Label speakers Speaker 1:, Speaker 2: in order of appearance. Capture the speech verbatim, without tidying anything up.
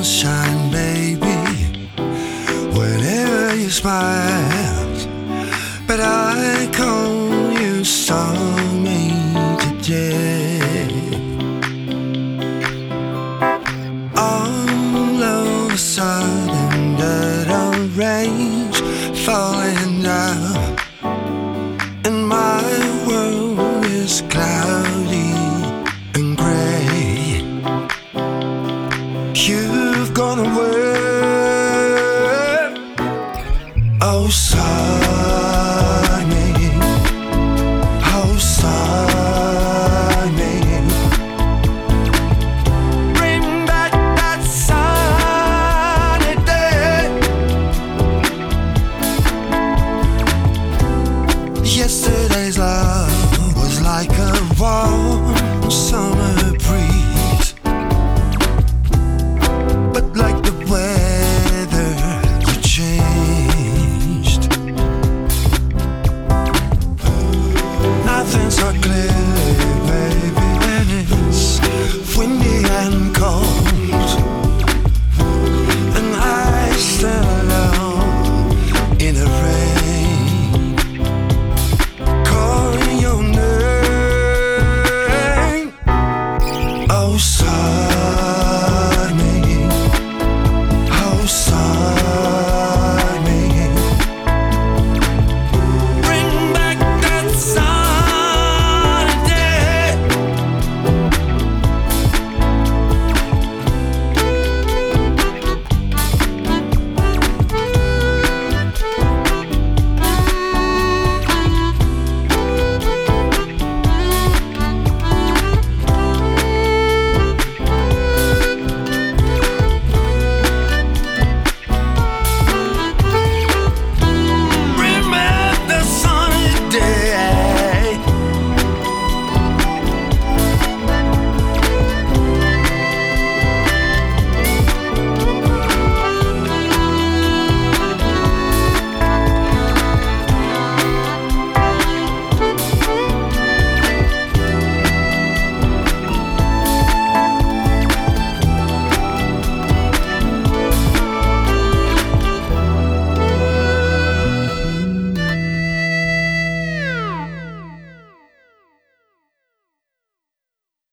Speaker 1: sunshine, baby, whenever you smile. But I call you stormy today. All of a sudden, dirt on rain's falling down, and my world is cloudy and gray. You've gone away. Oh, sunny, oh, sunny, bring back that sunny day. Yesterday's love was like a wall